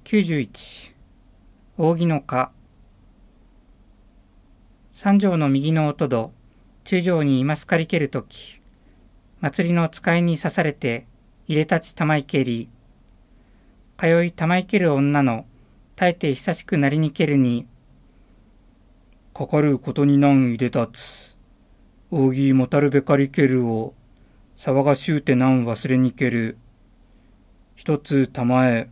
91扇の花。三条の右の音ど中条にいますかりけるとき、祭りの使いに刺されて入れたちたまいけり、通いたまいける女の耐えて久しくなりにけるに、かかることになん入れたつ、扇もたるべかりけるを騒がしゅうてなん忘れにける、一つたまえ。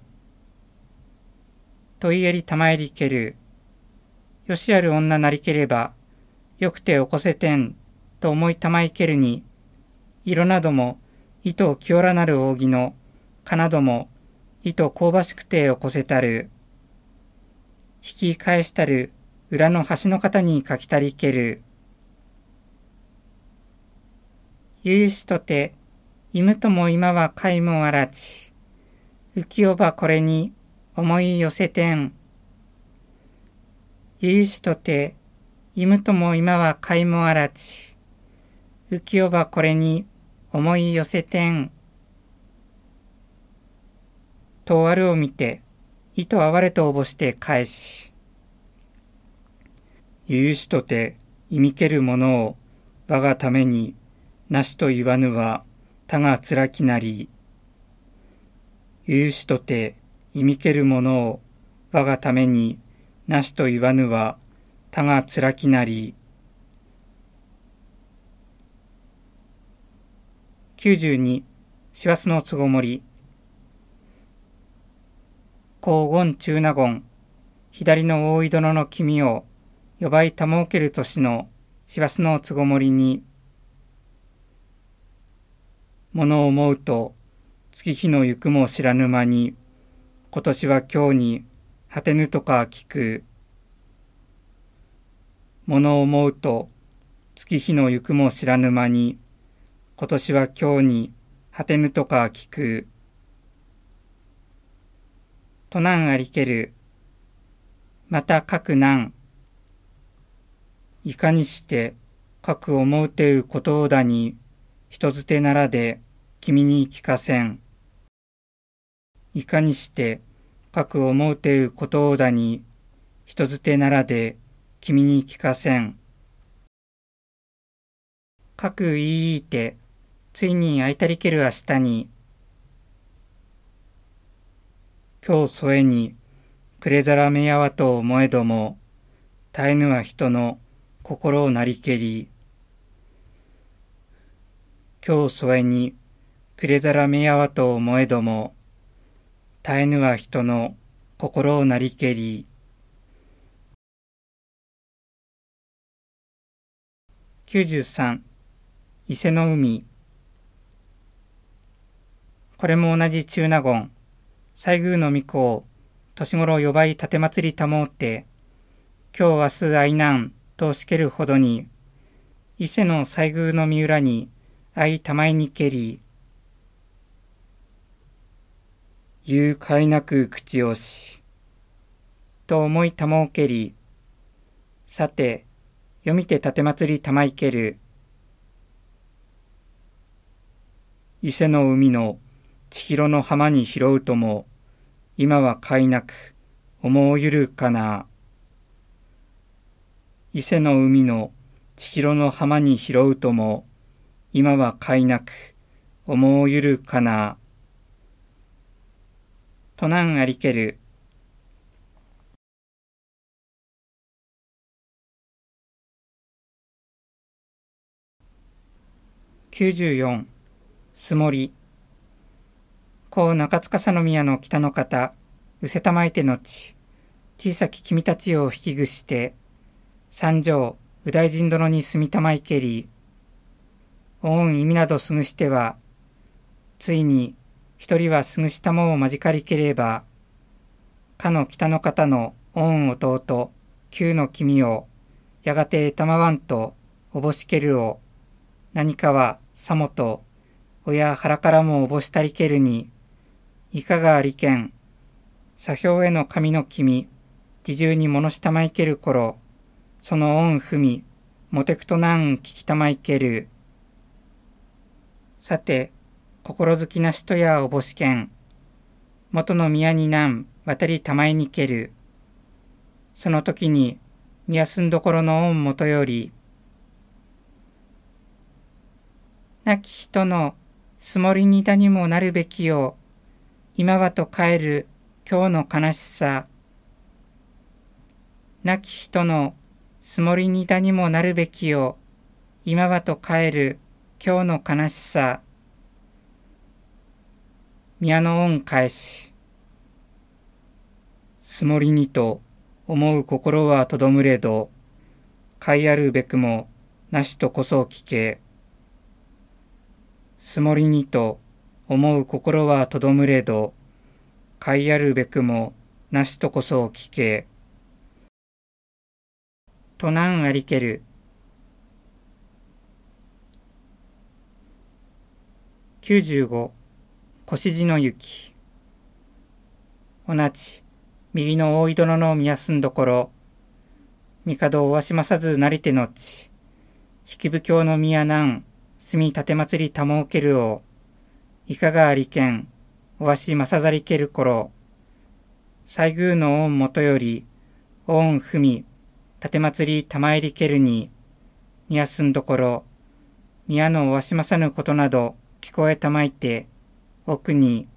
といえりたまえりける。よしある女なりければ、よくて起こせてん、と思いたまいけるに、色なども、糸を清らなる扇の、かなども、糸香ばしくて起こせたる。引き返したる、裏の端の方に書きたりける。ゆうしとて、いむとも今はかいもあらち。浮世ばこれに、思い寄せてん。ゆうしとて、いむとも今はかいもあらち。浮世ばこれに、思い寄せてん。とあるを見て、糸あわれとおぼして返し。ゆうしとて、いみけるものを、我がために、なしと言わぬは、他がつらきなり。ゆうしとて、いみけるものを、我がために、なしと言わぬは、他がつらきなり。92師走のつごもり。黄金中納言、左の大井殿の君を、呼ばいたもうける年の師走のつごもりに、ものを思うと、月日の行くも知らぬ間に、今年は今日に果てぬとか聞く。ものを思うと、月日の行くも知らぬ間に、今年は今日に果てぬとか聞く。となんありける。またかくなん。いかにしてかく思うてうことをだに、人づてならで君に聞かせん。いかにしてかく思うてうことをだに、人づてならで君に聞かせん。かくいいて、ついに会いたりける明日に、今日添えに、くれざらめやわと思えども、絶えぬは人の心をなりけり。今日添えに、くれざらめやわと思えども、絶えぬは人の心をなりけり。93伊勢の海。これも同じ中納言、西宮の巫女を年頃呼ばい立て祭りたもうて、今日明日会いなんとしけるほどに、伊勢の西宮の三浦に会いたまいにけり。言うかいなく口をし、と思いたもうけり。さて、読みて立て祭りたまいける。伊勢の海の千尋の浜に拾うとも、今はかいなく思うゆるかな。伊勢の海の千尋の浜に拾うとも、今はかいなく思うゆるかな。となんありける。94すもり。こう中司宮の北の方、うせたまいてのち、小さき君たちを引きぐして、三条、右大臣殿に住みたまいけり、御意味などすぐしては、ついに一人はすぐしたもをまじかりければ、かの北の方の御弟、旧の君を、やがてたまわんとおぼしけるを、何かはさもと、親腹からもおぼしたりけるに、いかがありけん、左表への神の君、自重に物したまいける頃、その恩踏み、もてくとなん聞きたまいける。さて、心好きな人やおぼしけん、元の宮になん渡りたまえにける。その時にみやすんどころの御もとより、亡き人のすもりにだにもなるべきよ、今はと帰る今日の悲しさ。亡き人のすもりにだにもなるべきよ、今はと帰る今日の悲しさ。宮の恩返し。すもりにと思う心はとどむれど、かいあるべくもなしとこそ聞け。すもりにと思う心はとどむれど、かいあるべくもなしとこそ聞け。となんありける。95腰地の雪。同じ右の大井殿の宮住んどころ、帝をわしまさずなりてのち、式部教の宮南、住み立て祭りたもうけるを、いかがありけん、おわしまさざりけるころ、西宮の恩もとより、恩踏み、立て祭りたまえりけるに、宮住んどころ、宮のおわしまさぬことなど聞こえたまいて、奥に、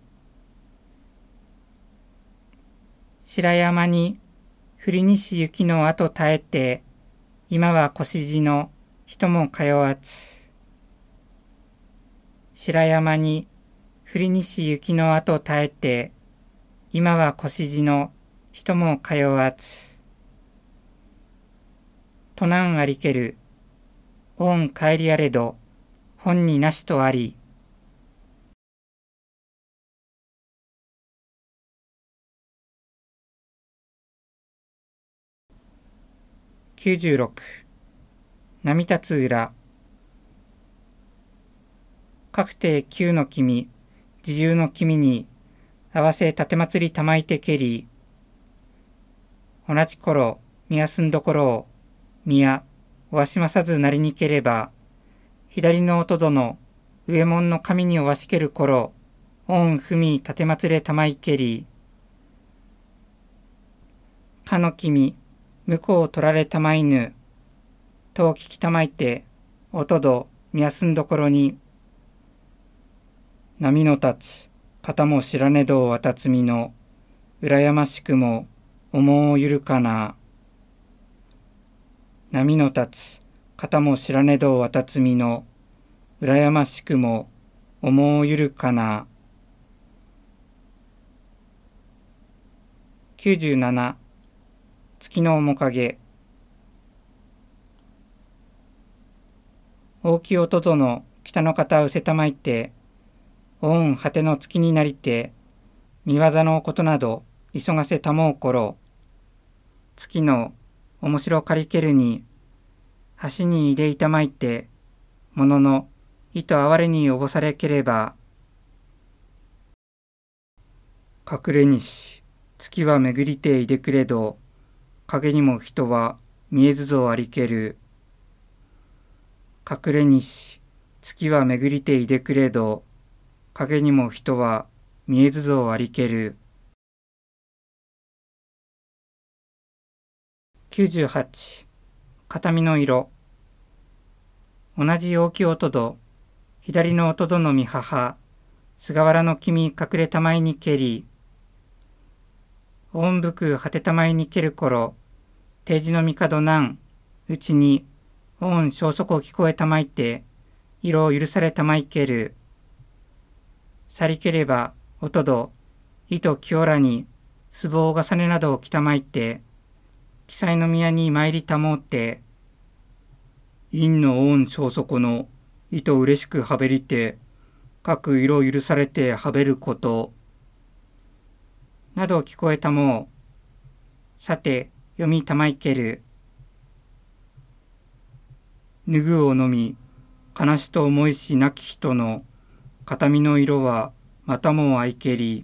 白山に降り西雪の後絶えて、今は腰地の人も通わつ。白山に降り西雪の後絶えて、今は腰地の人も通わつ。となんありける。恩帰りあれど、本になしとあり。96波立つ裏。確定九の君、自由の君に合わせ立て祭りたまいてけり。同じ頃、宮住んどころを、宮、おわしまさずなりにければ、左の弟殿、上門の神におわしける頃、恩踏み立て祭れたまいけり。かの君、向こう取られたまいぬ、と聞きたまいて、おとど、みやすんどころに、波の立つ、方も知らねどわたつみの、羨ましくも、思うゆるかな。波の立つ、方も知らねどわたつみの、羨ましくも、思うゆるかな。97月の面影。大きい音との北の方うせたまいて、恩果ての月になりて、見業のことなど急がせたもうころ、月の面白かりけるに、橋に入れいたまいて、ものの糸哀れにおぼされければ、隠れにし、月は巡りていでくれど、影にも人は見えずぞありける。隠れにし、月は巡りていでくれど、影にも人は見えずぞありける。98片身の色。同じ大きい音ど、左の音どのみ母、菅原の君隠れたまいにけり、おんぶく果てたまいにけるころ、定時の帝なんうちにおん消息を聞こえたまいて色を許されたまいける。さりければおとど糸清らにすぼう重ねなどをきたまいて記載の宮に参りたもうて陰のおん消息の糸嬉しくはべりて各色許されてはべることなど聞こえたもう。さて読みたまいける。ぬぐを飲み、悲しと思いしなき人の形見の色はまたもあいけり。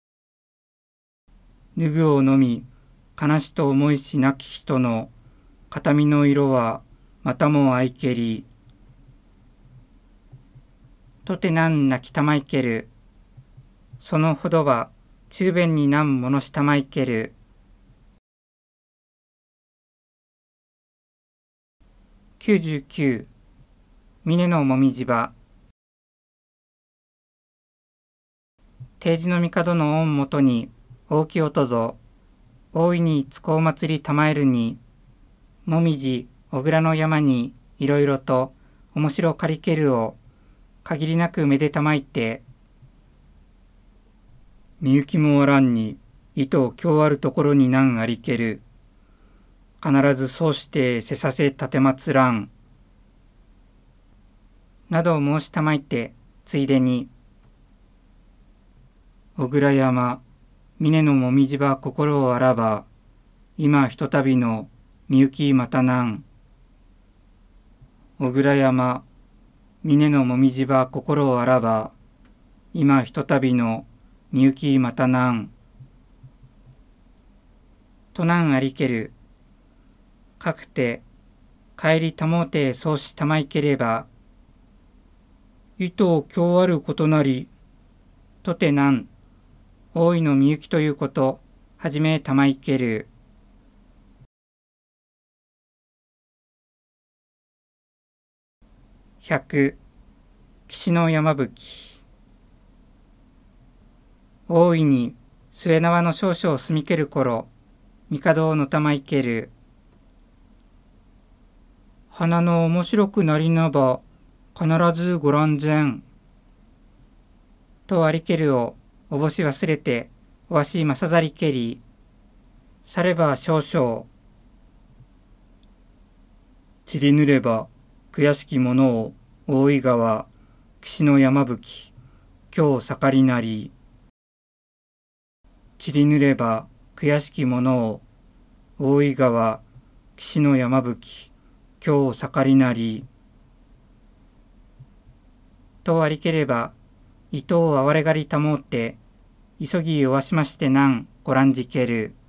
ぬぐを飲み、悲しと思いしなき人の形見の色はまたもあいけり。とてなん泣きたまいける。そのほどは中弁に何ものしたまいける。99、峰のもみじ場。定時の帝の御もとに、大きおとぞ、大いにつこう祭りたまえるに、もみじ、小倉の山に、いろいろと、面白かりけるを、限りなくめでたまいて、みゆきもおらんに、糸今日あるところになんありける。必ずそうしてせさせたてまつらん。などを申したまいて、ついでに、小倉山、峰のもみじば心をあらば、今ひとたびのみゆきまたなん。小倉山、峰のもみじば心をあらば、今ひとたびのみゆきまたなん。となんありける。かくて、帰りたもうてそうしたまいければ、糸を今日あることなり、とてなん、大いのみゆきということ、はじめたまいける。100、岸の山吹。大いに、末縄の少々すみける頃、帝をのたまいける。花の面白くなりなば、必ずご覧前。とありけるを、おぼし忘れて、おわしまさざりけり。されば少々。散りぬれば、悔しきものを、大井川、岸の山吹、今日盛りなり。散りぬれば、悔しきものを、大井川、岸の山吹、今日盛りなり。とありければ、糸をあわれがりたもうって、急ぎおわしましてなんご覧じける。